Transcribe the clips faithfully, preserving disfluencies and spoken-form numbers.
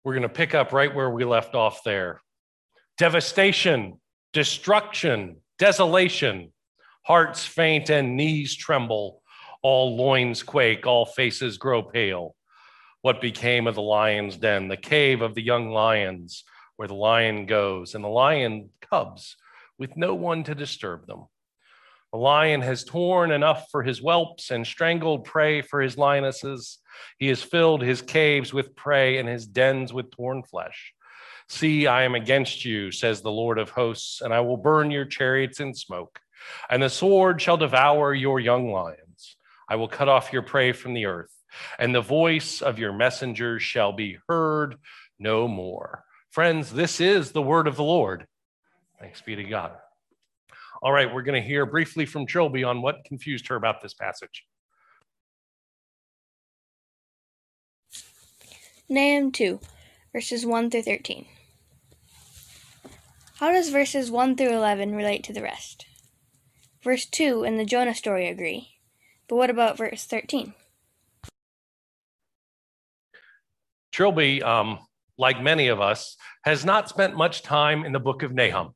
We're going to pick up right where we left off there. Devastation, destruction, desolation. Hearts faint and knees tremble. All loins quake, all faces grow pale. What became of the lion's den, the cave of the young lions, where the lion goes, and the lion cubs, with no one to disturb them. The lion has torn enough for his whelps and strangled prey for his lionesses. He has filled his caves with prey and his dens with torn flesh. See, I am against you, says the Lord of hosts, and I will burn your chariots in smoke. And the sword shall devour your young lions. I will cut off your prey from the earth, and the voice of your messengers shall be heard no more. Friends, this is the word of the Lord. Thanks be to God. All right, we're going to hear briefly from Trilby on what confused her about this passage. Nahum two, verses one through thirteen. How does verses one through eleven relate to the rest? Verse two and the Jonah story agree, but what about verse thirteen? Trilby, um, like many of us, has not spent much time in the book of Nahum.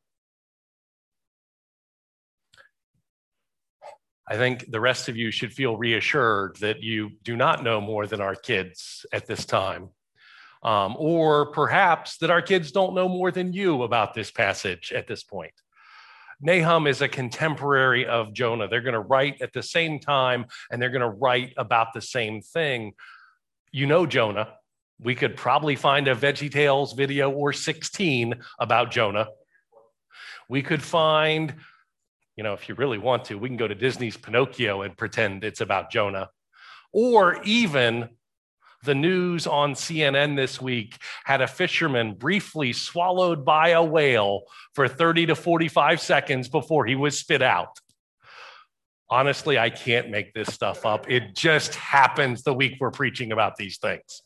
I think the rest of you should feel reassured that you do not know more than our kids at this time. Um, or perhaps that our kids don't know more than you about this passage at this point. Nahum is a contemporary of Jonah. They're going to write at the same time, and they're going to write about the same thing. You know Jonah. We could probably find a VeggieTales video or sixteen about Jonah. We could find, you know, if you really want to, we can go to Disney's Pinocchio and pretend it's about Jonah. Or even the news on C N N this week had a fisherman briefly swallowed by a whale for thirty to forty-five seconds before he was spit out. Honestly, I can't make this stuff up. It just happens the week we're preaching about these things.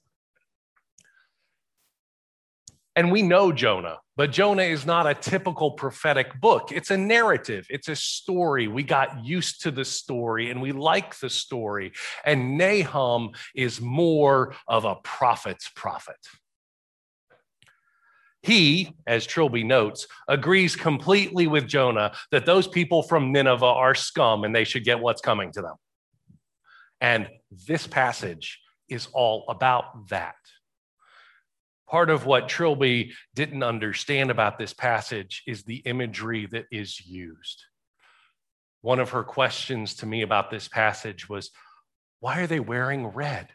And we know Jonah, but Jonah is not a typical prophetic book. It's a narrative. It's a story. We got used to the story and we like the story. And Nahum is more of a prophet's prophet. He, as Trilby notes, agrees completely with Jonah that those people from Nineveh are scum and they should get what's coming to them. And this passage is all about that. Part of what Trilby didn't understand about this passage is the imagery that is used. One of her questions to me about this passage was, why are they wearing red?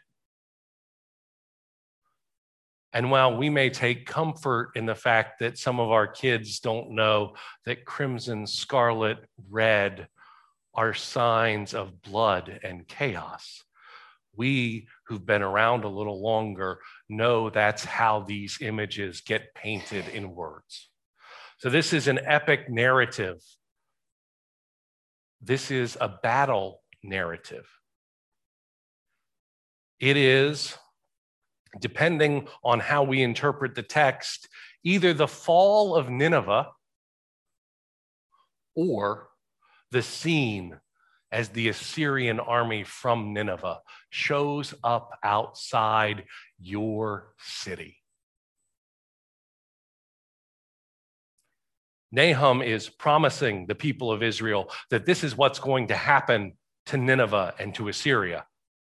And while we may take comfort in the fact that some of our kids don't know that crimson, scarlet, red are signs of blood and chaos, we who've been around a little longer know that's how these images get painted in words. So this is an epic narrative. This is a battle narrative. It is, depending on how we interpret the text, either the fall of Nineveh or the scene as the Assyrian army from Nineveh shows up outside your city. Nahum is promising the people of Israel that this is what's going to happen to Nineveh and to Assyria.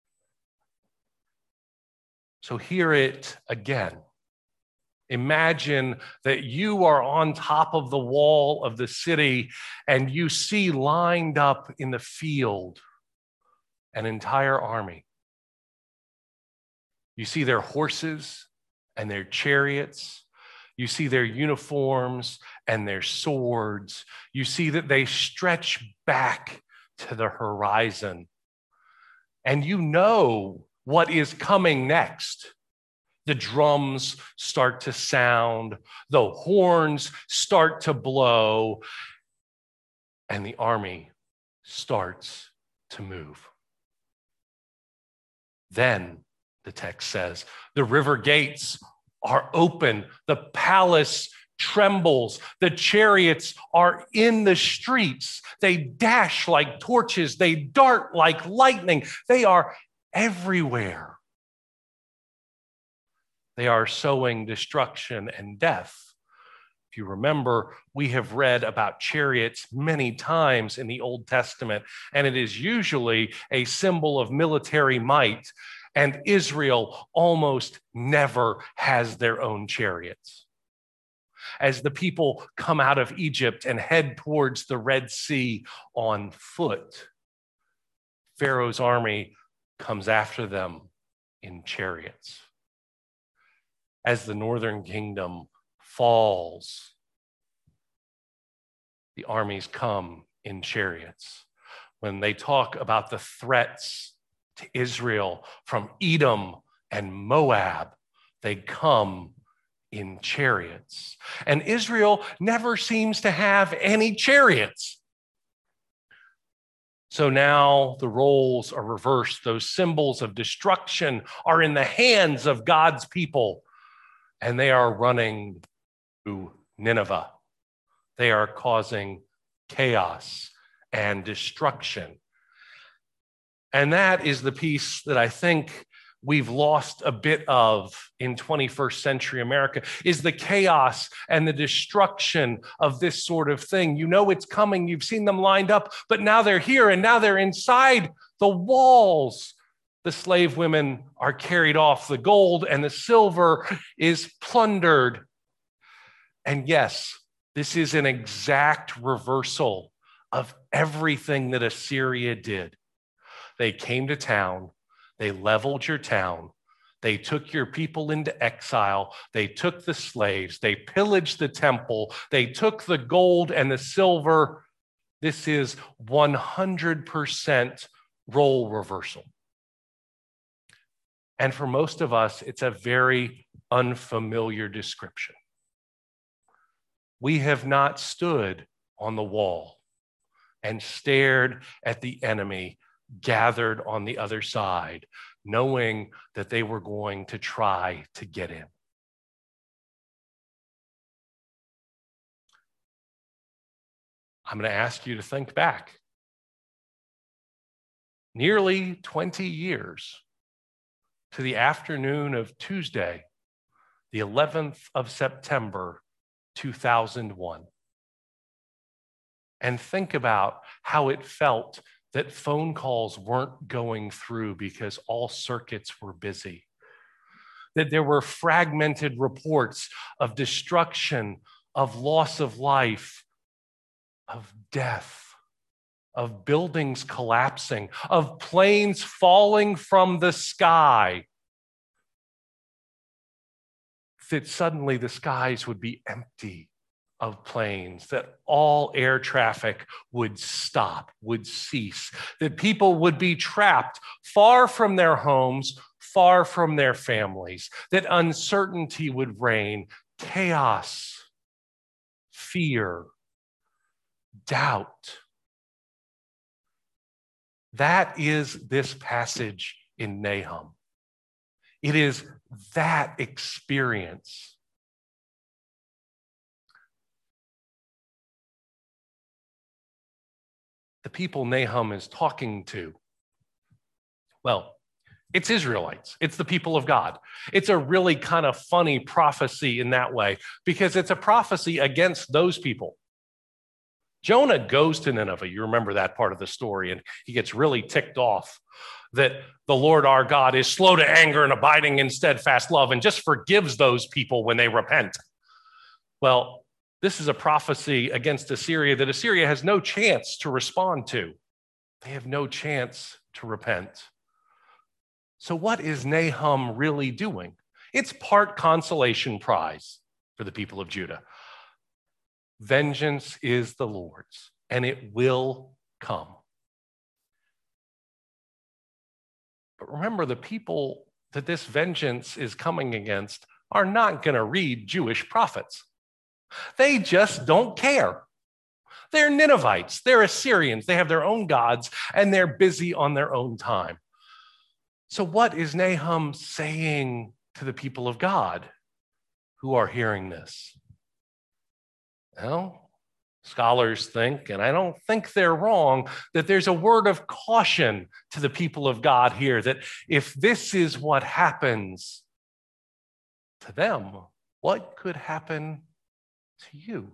So hear it again. Imagine that you are on top of the wall of the city and you see lined up in the field an entire army. You see their horses and their chariots. You see their uniforms and their swords. You see that they stretch back to the horizon. And you know what is coming next. The drums start to sound, the horns start to blow, and the army starts to move. Then, the text says, the river gates are open, the palace trembles, the chariots are in the streets, they dash like torches, they dart like lightning, they are everywhere. They are sowing destruction and death. If you remember, we have read about chariots many times in the Old Testament, and it is usually a symbol of military might. And Israel almost never has their own chariots. As the people come out of Egypt and head towards the Red Sea on foot, Pharaoh's army comes after them in chariots. As the northern kingdom falls, the armies come in chariots. When they talk about the threats to Israel from Edom and Moab, they come in chariots. And Israel never seems to have any chariots. So now the roles are reversed. Those symbols of destruction are in the hands of God's people, and they are running to Nineveh. They are causing chaos and destruction. And that is the piece that I think we've lost a bit of in twenty-first century America, is the chaos and the destruction of this sort of thing. You know it's coming, you've seen them lined up, but now they're here and now they're inside the walls. The slave women are carried off, the gold and the silver is plundered. And yes, this is an exact reversal of everything that Assyria did. They came to town, they leveled your town, they took your people into exile, they took the slaves, they pillaged the temple, they took the gold and the silver. This is one hundred percent role reversal. And for most of us, it's a very unfamiliar description. We have not stood on the wall and stared at the enemy gathered on the other side, knowing that they were going to try to get in. I'm going to ask you to think back. Nearly twenty years to the afternoon of Tuesday, the eleventh of September, two thousand one. And think about how it felt that phone calls weren't going through because all circuits were busy. That there were fragmented reports of destruction, of loss of life, of death, of buildings collapsing, of planes falling from the sky. That suddenly the skies would be empty of planes, that all air traffic would stop, would cease, that people would be trapped far from their homes, far from their families, that uncertainty would reign, chaos, fear, doubt. That is this passage in Nahum. It is that experience. The people Nahum is talking to, well, it's Israelites. It's the people of God. It's a really kind of funny prophecy in that way because it's a prophecy against those people. Jonah goes to Nineveh. You remember that part of the story, and he gets really ticked off that the Lord our God is slow to anger and abiding in steadfast love and just forgives those people when they repent. Well, this is a prophecy against Assyria that Assyria has no chance to respond to. They have no chance to repent. So what is Nahum really doing? It's part consolation prize for the people of Judah. Vengeance is the Lord's, and it will come. But remember, the people that this vengeance is coming against are not going to read Jewish prophets. They just don't care. They're Ninevites, they're Assyrians, they have their own gods, and they're busy on their own time. So what is Nahum saying to the people of God who are hearing this? Well, scholars think, and I don't think they're wrong, that there's a word of caution to the people of God here, that if this is what happens, to them, what could happen to you?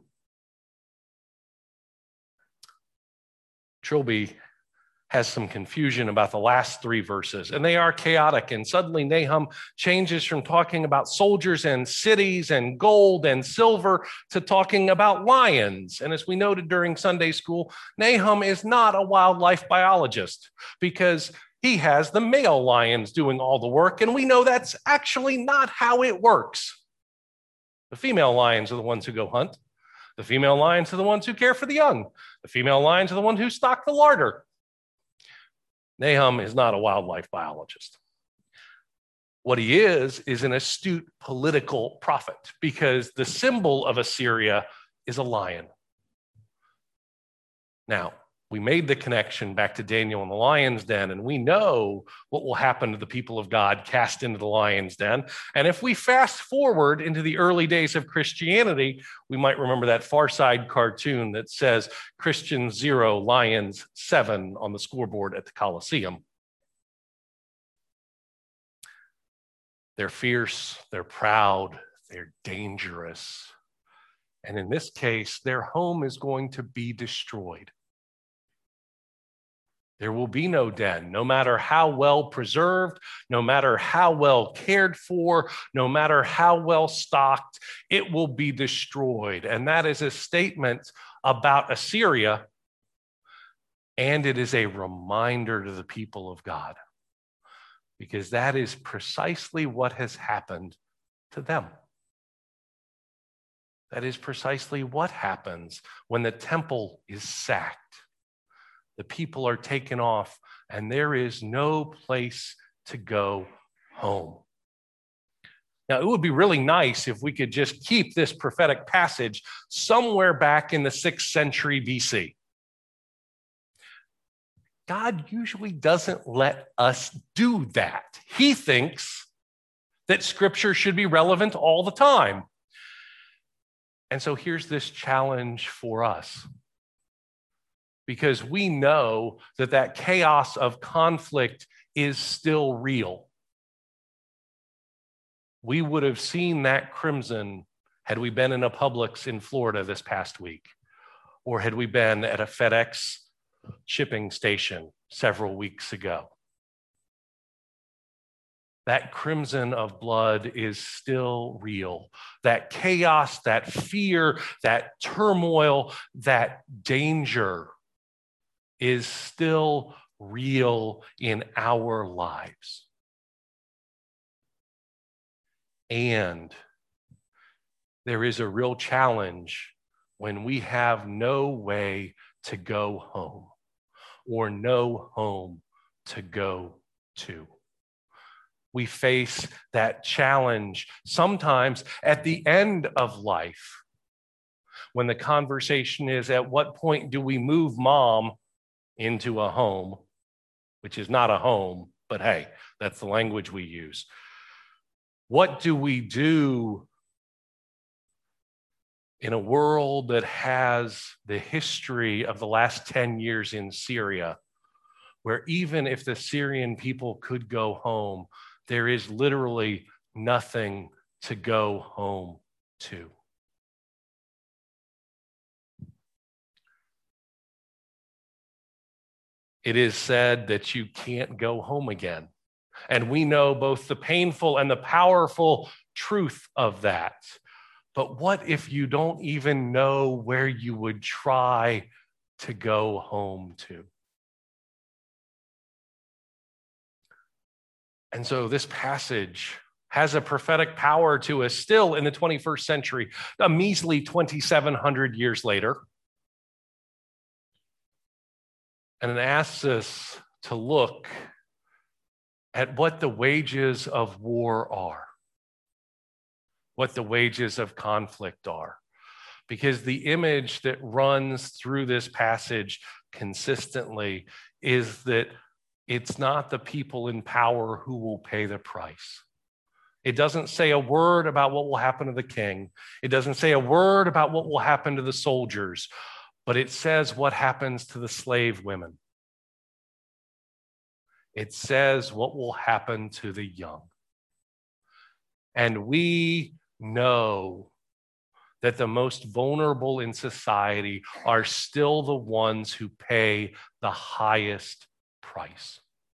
Trilby has some confusion about the last three verses, and they are chaotic. And suddenly Nahum changes from talking about soldiers and cities and gold and silver to talking about lions. And as we noted during Sunday school, Nahum is not a wildlife biologist because he has the male lions doing all the work, and we know that's actually not how it works. The female lions are the ones who go hunt. The female lions are the ones who care for the young. The female lions are the ones who stock the larder. Nahum is not a wildlife biologist. What he is, is an astute political prophet because the symbol of Assyria is a lion. Now, we made the connection back to Daniel and the lion's den, and we know what will happen to the people of God cast into the lion's den. And if we fast forward into the early days of Christianity, we might remember that Far Side cartoon that says Christians zero, lions seven on the scoreboard at the Colosseum. They're fierce, they're proud, they're dangerous. And in this case, their home is going to be destroyed. There will be no den, no matter how well preserved, no matter how well cared for, no matter how well stocked, it will be destroyed. And that is a statement about Assyria, and it is a reminder to the people of God, because that is precisely what has happened to them. That is precisely what happens when the temple is sacked. The people are taken off, and there is no place to go home. Now, it would be really nice if we could just keep this prophetic passage somewhere back in the sixth century B C. God usually doesn't let us do that. He thinks that Scripture should be relevant all the time. And so here's this challenge for us. Because we know that that chaos of conflict is still real. We would have seen that crimson had we been in a Publix in Florida this past week, or had we been at a FedEx shipping station several weeks ago. That crimson of blood is still real. That chaos, that fear, that turmoil, that danger is still real in our lives. And there is a real challenge when we have no way to go home or no home to go to. We face that challenge sometimes at the end of life when the conversation is, at what point do we move mom into a home, which is not a home, but hey, that's the language we use. What do we do in a world that has the history of the last ten years in Syria, where even if the Syrian people could go home, there is literally nothing to go home to? It is said that you can't go home again. And we know both the painful and the powerful truth of that. But what if you don't even know where you would try to go home to? And so this passage has a prophetic power to us still in the twenty-first century, a measly twenty-seven hundred years later. And it asks us to look at what the wages of war are, what the wages of conflict are. Because the image that runs through this passage consistently is that it's not the people in power who will pay the price. It doesn't say a word about what will happen to the king. It doesn't say a word about what will happen to the soldiers, but it says what happens to the slave women. It says what will happen to the young. And we know that the most vulnerable in society are still the ones who pay the highest price.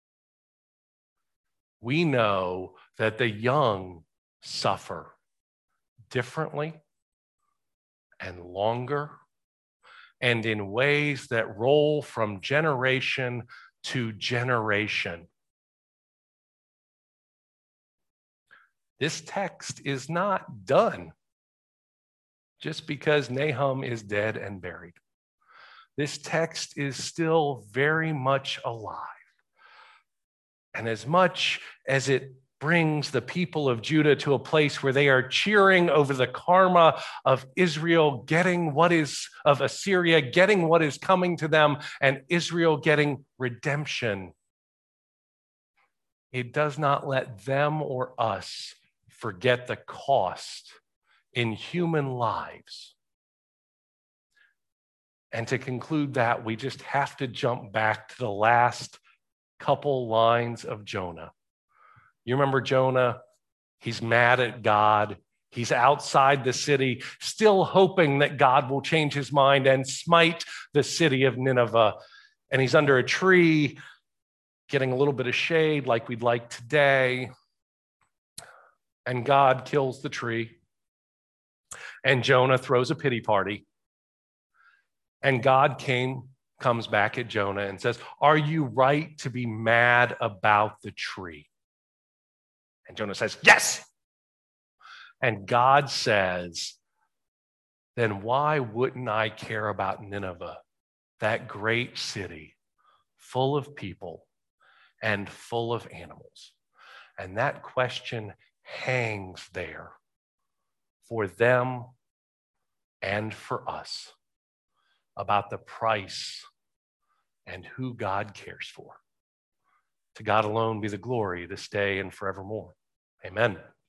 We know that the young suffer differently and longer and in ways that roll from generation to generation. This text is not done just because Nahum is dead and buried. This text is still very much alive. And as much as it brings the people of Judah to a place where they are cheering over the karma of Israel getting what is, of Assyria getting what is coming to them, and Israel getting redemption, it does not let them or us forget the cost in human lives. And to conclude that, we just have to jump back to the last couple lines of Jonah. You remember Jonah? He's mad at God. He's outside the city, still hoping that God will change his mind and smite the city of Nineveh. And he's under a tree, getting a little bit of shade like we'd like today. And God kills the tree. And Jonah throws a pity party. And God came, comes back at Jonah and says, "Are you right to be mad about the tree?" And Jonah says, "Yes." And God says, "Then why wouldn't I care about Nineveh, that great city, full of people and full of animals?" And that question hangs there for them and for us about the price and who God cares for. To God alone be the glory this day and forevermore. Amen.